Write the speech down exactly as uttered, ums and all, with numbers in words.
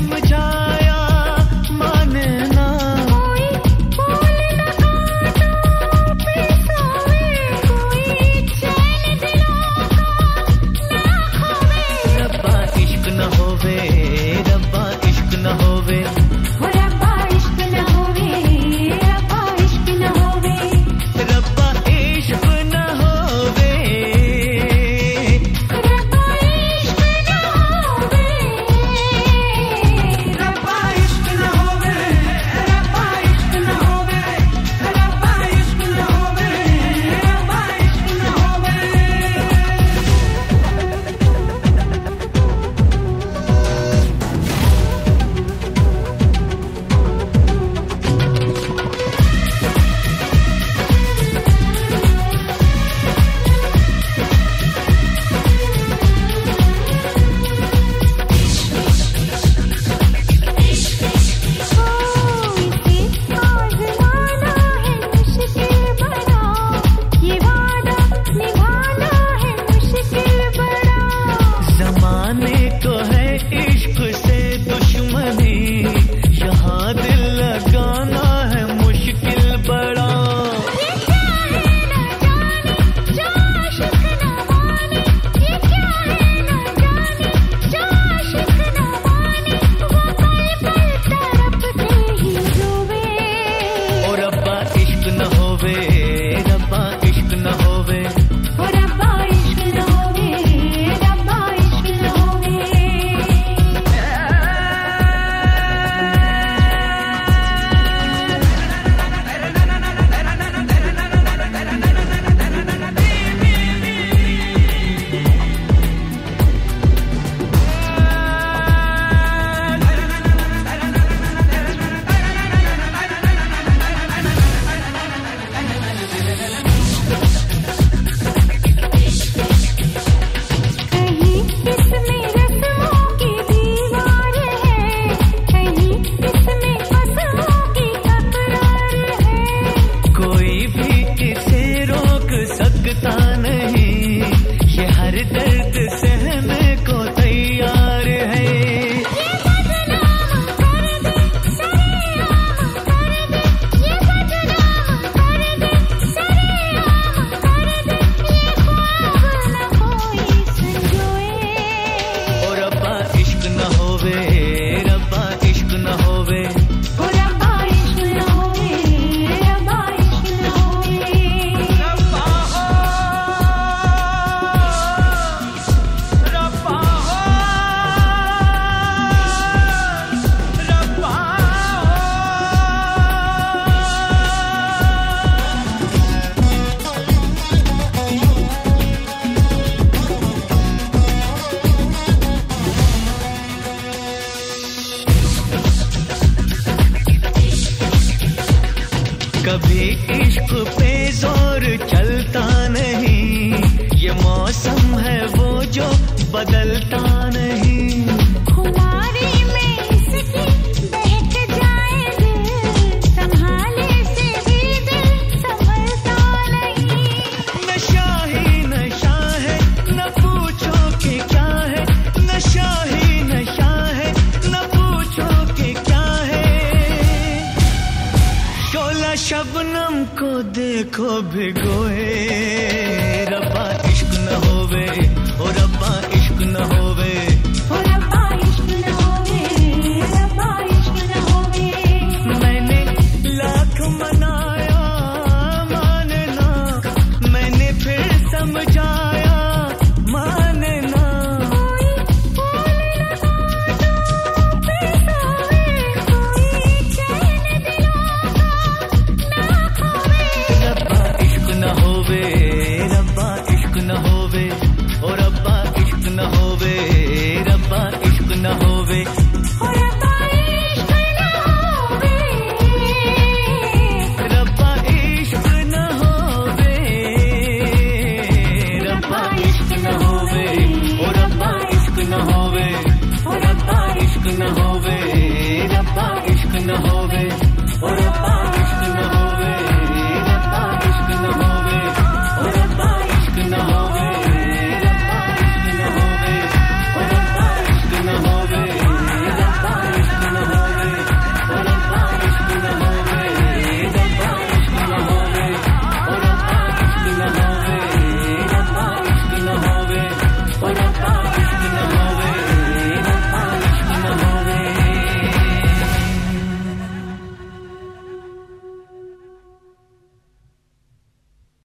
समझाया माने ना। कोई फूल लगाओ पे सोए, कोई चैन दिलों का ना खोवे। रब्बा इश्क न होवे, रब्बा इश्क न होवे, हो रब्बा इश्क न होवे, रब्बा इश्क न होवे। रब्बा इश्क न होवे, रब्बा इश्क न होवे, रब्बा इश्क न होवे, रब्बा इश्क न होवे, रब्बा इश्क न होवे, रब्बा इश्क न होवे। जमाने को है इश्क से दुश्मनी, यहाँ दिल लगाना है मुश्किल बड़ा। और रब्बा इश्क न होवे, रब्बा इश्क न होवे, सकता नहीं, ये हर दर्द सहने को तैयार है। ये बदनाम कर दे, सरेआम कर दे, ये बदनाम कर दे, सरेआम कर दे, ये ख्वाब न कोई संजोए। और रब्बा इश्क न होवे, रब्बा इश्क न होवे, हो रब्बा इश्क न होवे, रब्बा इश्क न होवे। रब्बा हो, रब्बा हो, रब्बा कभी इश्क पे जोर चलता नहीं, ये मौसम है वो जो बदलता नहीं। खुमारी में इसकी बहक जाए दिल, संभाले से भी दिल संभलता नहीं। नशा ही नशा है, न पूछो कि क्या है, नशा ही नशा है, न पूछो कि क्या है। शोला शबनम को देखो भिगोए, रब्बा इश्क न होवे, ओ रब्बा इश्क न होवे, हो रब्बा इश्क न होवे, रब्बा इश्क न होवे। मैंने लाख मनाया माने ना, मैंने फिर समझाया माने ना। कोई फूल लगाओ पे सोए, कोई चैन दिलों का ना खोवे। रब्बा इश्क न होवे, रब्बा इश्क न होवे, ओ रब्बा इश्क न होवे, रब्बा इश्क न होवे, हो रब्बा इश्क न होवे, रब्बा इश्क न होवे, रब्बा इश्क न होवे, ओ रब्बा इश्क न होवे, ओ रब्बा इश्क न होवे, रब्बा इश्क न होवे, ओ रब्बा